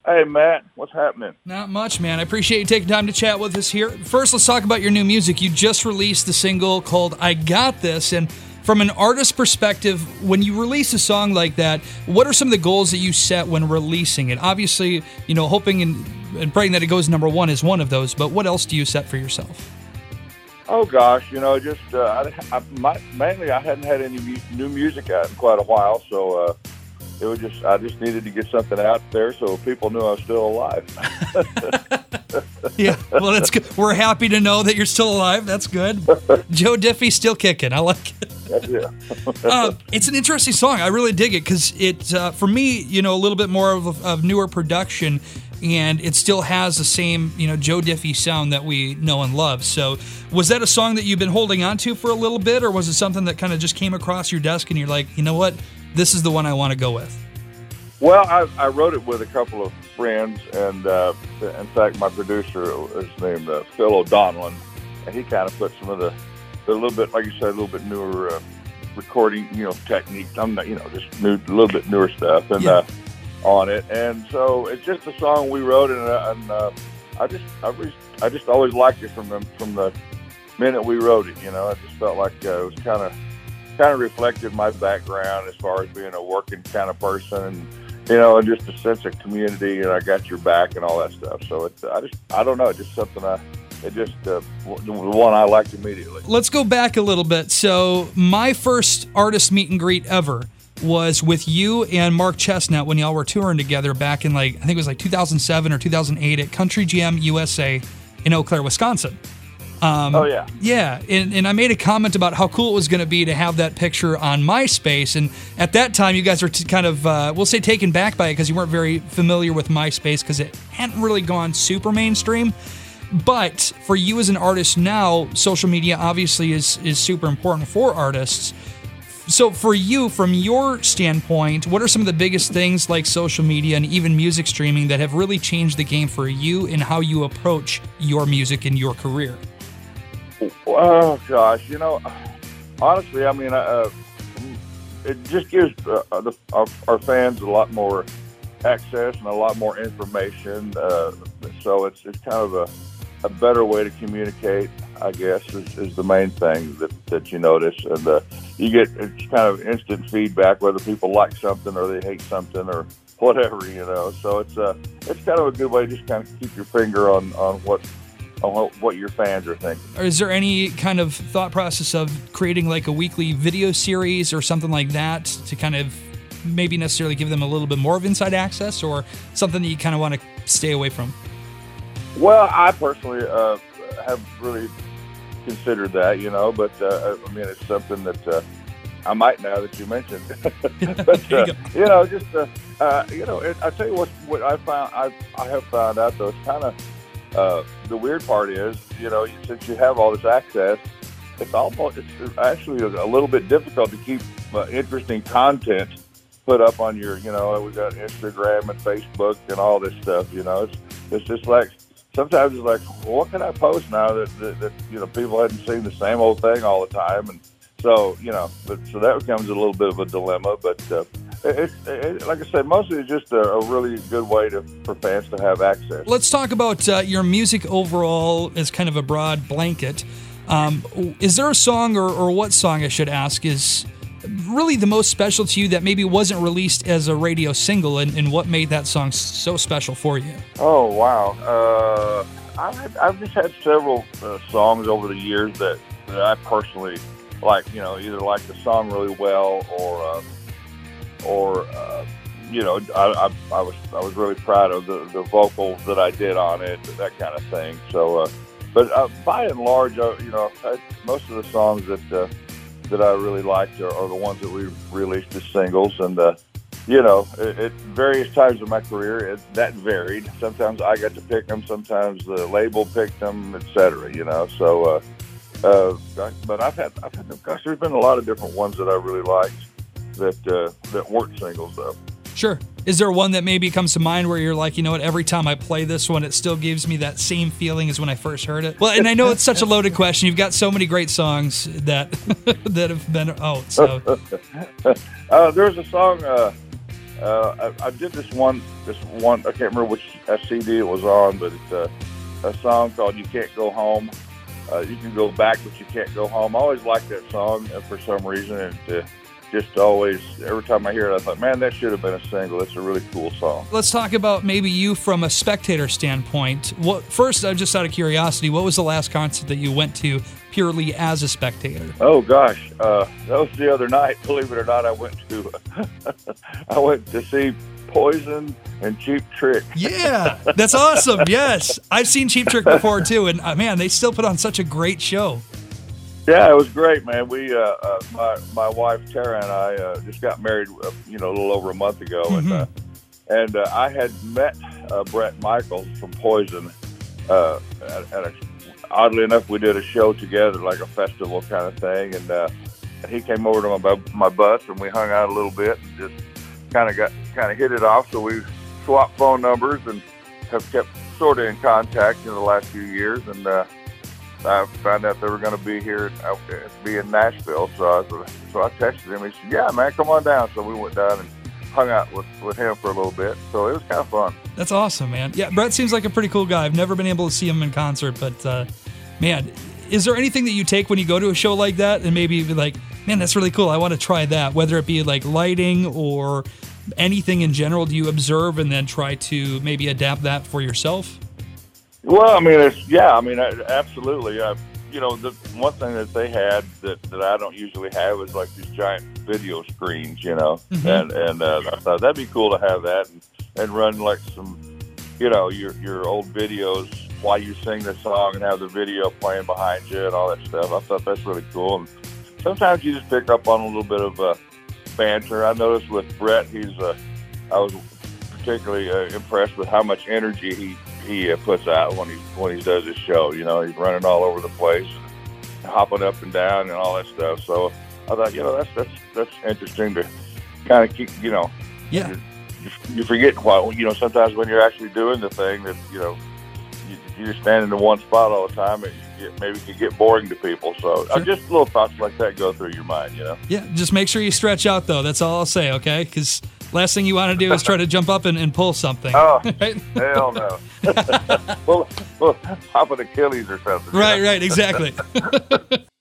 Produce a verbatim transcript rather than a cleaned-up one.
Hey, Matt, what's happening? Not much, man. I appreciate you taking time to chat with us here. First, let's talk about your new music. You just released the single called I Got This, and from an artist perspective, when you release a song like that, what are some of the goals that you set when releasing it? Obviously, you know, hoping and, and praying that it goes number one is one of those, but what else do you set for yourself? Oh, gosh, you know, just uh, I, I, my, mainly I hadn't had any mu- new music out in quite a while, so uh, it was just I just needed to get something out there so people knew I was still alive. Yeah, well, that's good. We're happy to know that you're still alive. That's good. Joe Diffie's still kicking. I like it. Yeah. uh, it's an interesting song. I really dig it because it, uh, for me, you know, a little bit more of, of newer production, and it still has the same, you know, Joe Diffie sound that we know and love. So, was that a song that you've been holding on to for a little bit, or was it something that kind of just came across your desk and you're like, you know what, this is the one I want to go with? Well, I, I wrote it with a couple of friends, and uh, in fact, my producer is named uh, Phil O'Donnell, and he kind of put some of the, the little bit, like you said, a little bit newer uh, recording, you know, technique. I'm not, you know, just new, a little bit newer stuff, and Yeah. uh, on it. And so it's just a song we wrote, and, uh, and uh, I just, I, was, I just always liked it from the from the minute we wrote it. You know, I just felt like uh, it was kind of, kind of reflected my background as far as being a working kind of person, and you know, and just a sense of community, and I got your back and all that stuff. So it's, I just, I don't know, it's just something I, it just, uh, the one I liked immediately. Let's go back a little bit. So, my first artist meet and greet ever was with you and Mark Chestnut when y'all were touring together back in, like, I think it was like two thousand seven or two thousand eight at Country Jam U S A in Eau Claire, Wisconsin. Um, oh, yeah. Yeah, and, and I made a comment about how cool it was going to be to have that picture on MySpace, and at that time you guys were t- kind of, uh, we'll say taken back by it because you weren't very familiar with MySpace because it hadn't really gone super mainstream. But for you as an artist now, social media obviously is, is super important for artists. So for you, from your standpoint, what are some of the biggest things like social media and even music streaming that have really changed the game for you and how you approach your music and your career? Oh gosh, you know, honestly, I mean, uh, it just gives uh, the, our, our fans a lot more access and a lot more information. Uh, so it's it's kind of a, a better way to communicate, I guess, is, is the main thing that, that you notice, and uh, you get it's kind of instant feedback whether people like something or they hate something or whatever, you know. So it's uh, it's kind of a good way to just kind of keep your finger on on what. on what your fans are thinking. Or is there any kind of thought process of creating like a weekly video series or something like that to kind of maybe necessarily give them a little bit more of inside access, or something that you kind of want to stay away from? Well, I personally uh, have really considered that, you know, but uh, I mean, it's something that uh, I might now that you mentioned. But, uh, you, you know, just, uh, uh, you know, it, I tell you what, what I found, I, I have found out though, it's kind of, Uh, the weird part is, you know, since you have all this access, it's almost, it's actually a little bit difficult to keep uh, interesting content put up on your, you know, we got Instagram and Facebook and all this stuff, you know, it's, it's just like, sometimes it's like, well, what can I post now that, that, that, you know, people hadn't seen the same old thing all the time. And so, you know, but so that becomes a little bit of a dilemma, but, uh, It's it, like I said, mostly it's just a, a really good way to, for fans to have access. Let's talk about uh, your music overall as kind of a broad blanket. Um, is there a song, or, or what song I should ask, is really the most special to you that maybe wasn't released as a radio single, and, and what made that song so special for you? Oh, wow. Uh, I've, I've just had several uh, songs over the years that, that I personally like, you know, either like the song really well or... Uh, or uh, you know, I, I, I was I was really proud of the, the vocals that I did on it, that kind of thing. So, uh, but uh, by and large, uh, you know, I, most of the songs that uh, that I really liked are, are the ones that we released as singles, and uh, you know, at, at various times of my career, it, that varied. Sometimes I got to pick them, sometimes the label picked them, et cetera. You know, so. Uh, uh, but I've had, I've had, gosh, there's been a lot of different ones that I really liked. That uh, that weren't singles, though. Sure. Is there one that maybe comes to mind where you're like, you know what, every time I play this one, it still gives me that same feeling as when I first heard it? Well, and I know it's such a loaded question. You've got so many great songs that that have been out. So uh, there's a song uh, Uh, I, I did this one, this one. I can't remember which C D it was on, but it's a, a song called "You Can't Go Home." Uh, you can go back, but you can't go home. I always liked that song uh, for some reason, and uh, just always, every time I hear it, I thought, man, that should have been a single. It's a really cool song. Let's talk about maybe you from a spectator standpoint. What first, uh, just out of curiosity, what was the last concert that you went to purely as a spectator? Oh gosh, uh, that was the other night. Believe it or not, I went to I went to see Poison and Cheap Trick. Yeah, that's awesome. Yes, I've seen Cheap Trick before too, and uh, man, they still put on such a great show. Yeah, it was great, man. We, uh, uh, my my wife Tara and I uh, just got married, uh, you know, a little over a month ago, Mm-hmm. and uh, and uh, I had met uh, Bret Michaels from Poison. Uh, at, at a, oddly enough, we did a show together, like a festival kind of thing, and uh, he came over to my my bus, and we hung out a little bit, and just kind of got kind of hit it off. So we swapped phone numbers and have kept sort of in contact in the last few years, and. Uh, I found out they were going to be here, uh, be in Nashville, so I, was, so I texted him. He said, yeah, man, come on down. So we went down and hung out with, with him for a little bit, so it was kind of fun. That's awesome, man. Yeah, Bret seems like a pretty cool guy. I've never been able to see him in concert, but, uh, man, is there anything that you take when you go to a show like that and maybe be like, man, that's really cool, I want to try that, whether it be like lighting or anything in general? Do you observe and then try to maybe adapt that for yourself? Well, I mean, it's, yeah, I mean, I, absolutely. I, you know, the one thing that they had that, that I don't usually have is like these giant video screens, you know, Mm-hmm. and and uh, I thought that'd be cool to have that and, and run like some, you know, your your old videos while you sing the song and have the video playing behind you and all that stuff. I thought that's really cool. And sometimes you just pick up on a little bit of uh, banter. I noticed with Bret, he's uh, I was particularly uh, impressed with how much energy he. he uh, puts out when he when he does his show. You know, he's running all over the place, hopping up and down and all that stuff. So I thought, you know, that's that's that's interesting to kind of keep, you know, Yeah. you, you forget what, you know, sometimes when you're actually doing the thing that, you know, you, you're standing in one spot all the time, it you get, maybe can get boring to people. So uh, Sure. just little thoughts like that go through your mind, you know. Yeah, just make sure you stretch out, though. That's all I'll say, okay? Because last thing you want to do is try to jump up and, and pull something. Oh, Right? hell no. well, well, hop an Achilles or something. you Right, know? right, exactly.